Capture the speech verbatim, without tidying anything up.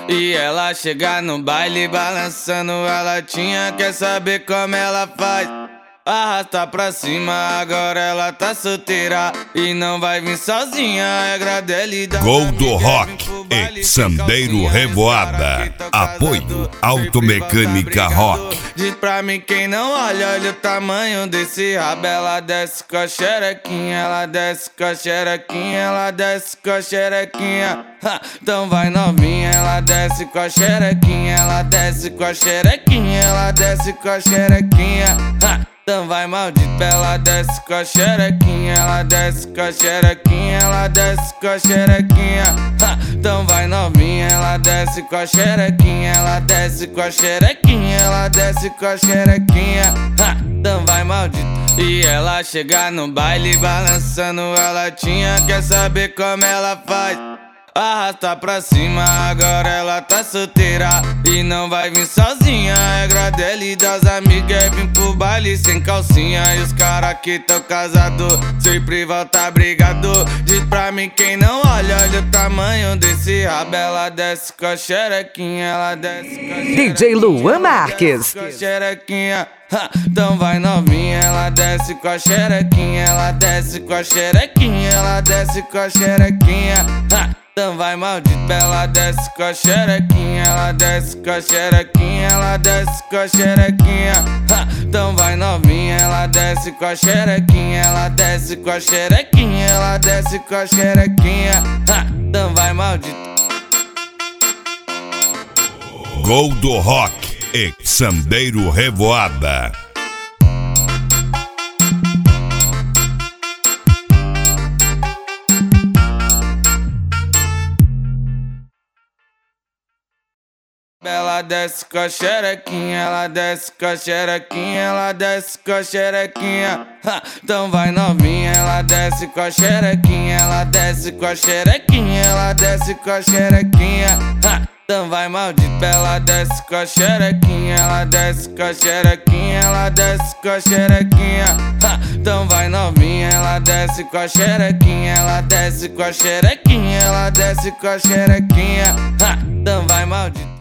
E ela chega no baile balançando a latinha, quer saber como ela faz? Arrasta pra cima, agora ela tá solteira e não vai vir sozinha. É gradelida. Gol do Rock e Sandeiro Revoada. Apoio Automecânica Rock. Diz pra mim quem não olha, olha o tamanho desse rabo. Ela desce com a xerequinha, ela desce com a xerequinha, ela desce com a xerequinha. Ha, então vai novinha, ela desce com a xerequinha, ela desce com a xerequinha, ela desce com a xerequinha. Ha, então vai maldita, ela desce com a xerequinha, ela desce com a xerequinha, ela desce com a xerequinha. Ha, então vai novinha, ela desce com a xerequinha, ela desce com a xerequinha, ela desce com a xerequinha. Ha, então vai maldita. E ela chega no baile balançando a latinha, quer saber como ela faz? Arrasta pra cima, agora ela tá solteira e não vai vir sozinha. É gradelha das amigas, vim pro baile sem calcinha. E os cara que tão casado sempre volta brigado. Diz pra mim quem não olha, olha o tamanho desse rabo. Ela desce com a xerequinha, ela desce com a xerequinha, D J Luan Marques. com a xerequinha. Ha, então vai novinha, ela desce com a xerequinha, ela desce com a xerequinha, ela desce com a xerequinha. Ha, então vai maldita, ela desce com a xerequinha, ela desce com a xerequinha, ela desce com a xerequinha. Ha, então vai novinha, ela desce com a xerequinha, ela desce com a xerequinha, ela desce com a xerequinha. Ha, então vai maldita. Gol do Rock e Sandeiro Revoada. Ela desce com a xerequinha, ela desce com a xerequinha, ela desce com a xerequinha. Ha, então vai novinha, ela desce com a xerequinha, ela desce com a xerequinha, ela desce com a xerequinha. Ha, então vai maldita, ela desce com a xerequinha, ela desce com a xerequinha, ela desce com a xerequinha. Ha, então vai novinha, ela desce com a xerequinha, ela desce com a xerequinha, ela desce com a xerequinha. Ha, então vai maldita.